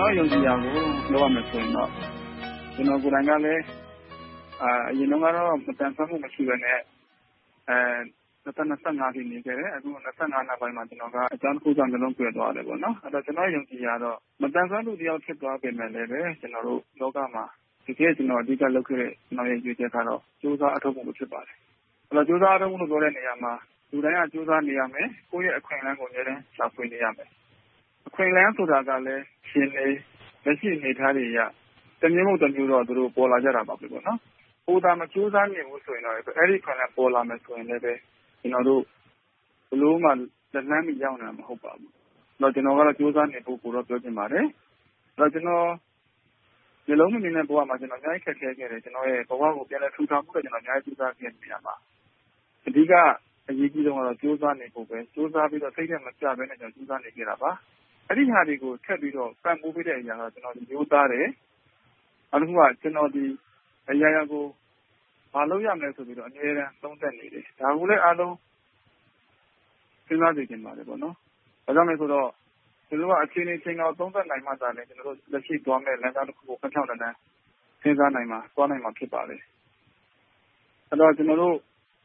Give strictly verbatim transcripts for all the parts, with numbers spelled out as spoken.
တော်ယုံကြည်ရကိုလောက်ရမယ်ဆိုရင်တော့ကျွန်တော်ကိုယ်တိုင်ကလည်းအာအရင်တော့ကတော့မတန်ဆွမ်းမှုမရှိဘဲနဲ့အဲနှစ်ဆနှစ်ငါးနေခဲ့တယ်အခုနှစ်ဆနောက်ပိုင်းမှာကျွန်တော်ကအကြောင်းတစ်ခုကြောင့်နှလုံးကွယ်သွားတယ်ပေါ့နော်အဲ့တော့ကျွန်တော်ယုံကြည်ရတော့မတန်ဆွမ်းသူတယောက်ဖြစ်သွားပြင်မဲ့လည်းပဲကျွန်တော်တို့လောကမှာဒီကဲကျွန်တော်အဓိကလုပ်ခဲ့တဲ့ကျွန်တော်ရဲ့ရွေးချက်ကတော့စူးစမ်းအထောက်အမှုဖြစ်ပါတယ်အဲ့တော့စူးစမ်းအထောက်အမှုလို့ပြောတဲ့နေရာမှာလူတိုင်းကစူးစမ်းနေရမယ်ကိုယ့်ရဲ့အခွင့်အလမ်းကိုလည်းရှာဖွေနေရမယ်အခွင့်အလမ်းဆိုတာကလည်းရှင်နေလက်ရှိနေထားတွေရတမျိုးမဟုတ်တမျိုးတော့သူတို့ပေါ်လာကြတာပါပဲပေါ့နော်ဟိုဒါမစူးစမ်းနေဘူးဆိုရင်တော့အဲ့ဒီခွင့်လမ်းပေါ်လာမယ်ဆိုရင်လည်းပဲကျွန်တော်တို့ဘလို့မှလက်လန်းမရောက်နိုင်မှာမဟုတ်ပါဘူးတော့ကျွန်တော်ကတော့စူးစမ်းနေဖို့ကိုတော့ပြောချင်ပါတယ်တော့ကျွန်တော်ဒီလုံးမင်းနဲ့ဘဝမှာကျွန်တော်အများကြီးခက်ခဲခဲ့တယ်ကျွန်တော်ရဲ့ဘဝကိုပြန်လဲထူထောင်ဖို့ကျွန်တော်အများကြီးစူးစမ်းခဲ့နေရပါအဓိကအရေးကြီးဆုံးကတော့စူးစမ်းနေဖို့ပဲစူးစမ်းပြီးတော့စိတ်ထဲမှာကြပဲနဲ့ကျွန်တော်စူးစမ်းနေကြတာပါအဲ့ဒီဟာတွေကိုထပ်ပြီးတော့ပံ့ပိုးပေးတဲ့အရာကကျွန်တော်ဒီမျိုးသားတယ်အခုကကျွန်တော်ဒီအရာရာကိုမလုပ်ရမယ်ဆိုပြီးတော့အများအားသုံးသပ်နေတယ်ဒါကိုလည်းအားလုံးစဉ်းစားကြည့်ကြပါတယ်ပေါ့နော်ဒါကြောင့်လည်းဆိုတော့ကျွန်တော်ကအခြေအနေချင်းအောင်သုံးသပ်နိုင်မှသာလေကျွန်တော်တို့လက်ရှိသွားမဲ့လမ်းကြောင်းတစ်ခုကိုဖျောက်တန်းတန်းစဉ်းစားနိုင်မှာသွားနိုင်မှာဖြစ်ပါလေအဲ့တော့ကျွန်တော်တို့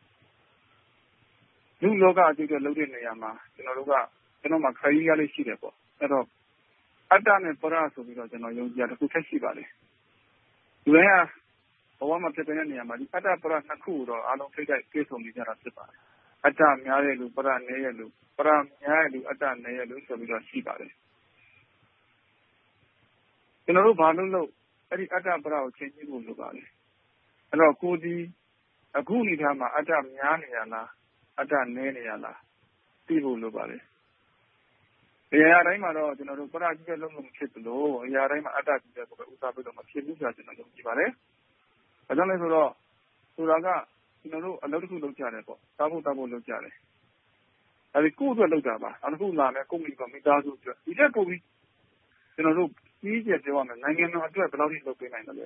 လူလောကအကျိုးလုပ်တဲ့နေရာမှာကျွန်တော်တို့ကကျွန်တော်မှခရီးရလေးရှိတယ်ပေါ့အဲ့တော့အတ္တနဲ့ပရဆိုပြီးတော့ကျွန်တော်ယုံကြည်တာတစ်ခုထက်ရှိပါလေလူတိုင်းကဘဝမှာဖြစ်တဲ့နေရာမှာဒီအတ္တပရနှစ်ခုတော့အားလုံးထိတိုက်ပြေဆုံးနေကြတာဖြစ်ပါတယ်အတ္တများတဲ့လူပရနည်းတဲ့လူပရများတဲ့လူအတ္တနည်းတဲ့လူဆိုပြီးတော့ရှိပါတယ်ကျွန်တော်တို့ဘာလို့လို့အဲ့ဒီအတ္တပရကိုချင်းချင်းဖို့လိုပါလဲအဲ့တော့ကိုဒီအခုအနေထားမှာအတ္တများနေရလားအတ္တနည်းနေရလားသိဖို့လိုပါလေအရာတိုင်းမှာတော့ကျွန်တော်တို့ပရကြီးတဲ့လုံးလုံးဖြစ်သလိုအရာတိုင်းမှာအတ္တကြီးတဲ့ကိုပဲဥစားပြီးတော့မဖြစ်ဘူးဆိုတာကျွန်တော်ယုံကြည်ပါတယ်ဒါကြောင့်လည်းဆိုတော့ဆိုတာကကျွန်တော်တို့အလုပ်တစ်ခုလုပ်ကြတယ်ပေါ့တောက်ဖို့တောက်ဖို့လုပ်ကြတယ်အဲဒီကိုယ့်အတွက်လုပ်တာပါအခုလာမယ်ကိုယ့်မိဘမိသားစုအတွက်ဒီတက်ပို့ပြီးကျွန်တော်တို့ကြီးကျယ်ပြောရမယ်နိုင်ငံတော်အတွက်ဘယ်လောက်ထိလုပ်ပေးနိုင်တယ်လဲ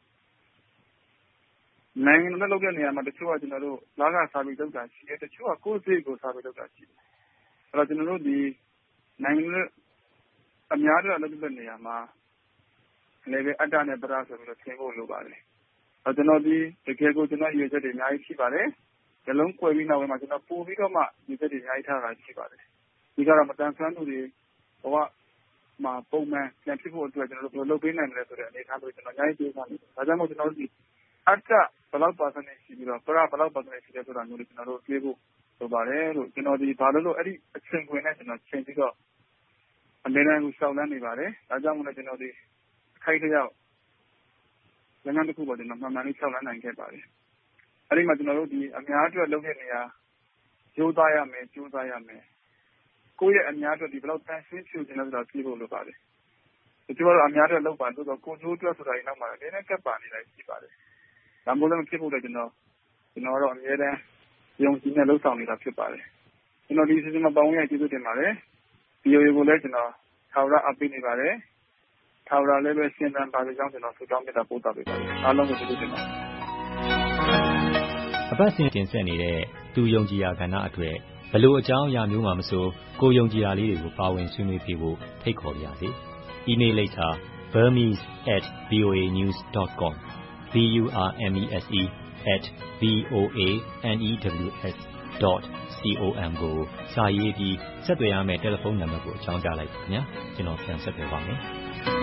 နိုင်ငံတော်လုပ်တဲ့နေရာမှာတချို့ကကျွန်တော်တို့လာကစားပြီးလုပ်တာရှိတယ်တချို့ကကိုယ့်စိတ်ကိုစားပြီးလုပ်တာရှိတယ်အဲ့တော့ကျွန်တော်တို့ဒီနိုင်ငံအများကြီးလုပ်တဲ့နေရာမှာလည်းပဲအတ္တနဲ့ပရဆိုပြီးတော့သင်ဖို့လိုပါတယ်အဲကျွန်တော်ဒီတကယ်ကိုကျွန်တော်ရည်ချက်တွေအများကြီးရှိပါတယ်ဇလုံးကွယ်ပြီးနောက်ပိုင်းမှာကျွန်တော်ပို့ပြီးတော့မှရည်ချက်တွေအများကြီးထားတာရှိပါတယ်ဒီကတော့မတန်ဆွမ်းသူတွေဘဝမှာပုံမှန်ပြန်ဖြစ်ဖို့အတွက်ကျွန်တော်တို့ဘယ်လိုလုပ်ပေးနိုင်မလဲဆိုတဲ့အနေအထားမျိုးကျွန်တော်အများကြီးပြောထားတယ်ဒါကြောင့်မို့ကျွန်တော်တို့ဒီအတ္တဘယ်လောက်ပါစနေရှိပြီးတော့ပရဘယ်လောက်ပါစနေရှိတယ်ဆိုတာမျိုးတွေကျွန်တော်တို့ပြေးဖို့လိုပါတယ်လို့ကျွန်တော်ဒီဘာလို့လို့အဲ့ဒီအချိန်ခွင်နဲ့ကျွန်တော်ချိန်ပြီးတော့အနေနဲ့ကိုရှောက်လန်းနေပါတယ်ဒါကြောင့်မို့လည်းကျွန်တော်ဒီအခိုက်အတန့်လမ်းတစ်ခုပေါ်ကျွန်တော်မှန်မှန်လေးရှောက်လန်းနိုင်ခဲ့ပါတယ်အဲ့ဒီမှာကျွန်တော်တို့ဒီအများအတွက်လုပ်တဲ့နေရာကြိုးစားရမယ်ကြိုးစားရမယ်ကိုယ့်ရဲ့အများအတွက်ဒီဘယ်လောက်တန်ရှင်းဖြူခြင်းလဲဆိုတာပြေဖို့လိုပါတယ်ဒီလိုတော့အများအတွက်လုပ်ပါလို့တော့ကိုယ်ကျိုးအတွက်ဆိုတာဒီနောက်မှာလည်းနည်းနည်းကပ်ပါနေတာရှိပါတယ်ဒါမှမဟုတ်လည်းဖြစ်ဖို့လည်းကျွန်တော်ကျွန်တော်တော့အများတန်းယုံကြည်နဲ့လှုပ်ဆောင်နေတာဖြစ်ပါတယ်ကျွန်တော်ဒီစီစဉ်မှာပေါင်းရကျေးဇူးတင်ပါတယ်ဒီရိုကိုလည်းကျွန်တော်ထာဝရအပ်ပေးနေပါတယ်ထာဝရလည်းပဲရှင်းတန်းပါစေကြောင်းကျွန်တော်ဆုတောင်းမြတ်တာပို့တာပေးပါတယ်အားလုံးကိုကျေးဇူးတင်ပါတယ်အပတ်စဉ်တင်ဆက်နေတဲ့သူယုံကြည်ရာကဏ္ဍအတွက်ဘယ်လိုအကြောင်းအရာမျိုးမှမဆိုကိုယုံကြည်ရာလေးတွေကိုပါဝင်ဆွေးနွေးပြဖို့ဖိတ်ခေါ်ပါရစေ။ email လိပ်စာ burmese at voanews dot com b u r m e s e at v o a n e w s dot com ကိုစာရေးပြီးဆက်သွယ်ရမယ့်တယ်လီဖုန်းနံပါတ်ကိုအကြောင်းကြားလိုက်ပါခင်ဗျာကျွန်တော်ပြန်ဆက်သွယ်ပါမယ်။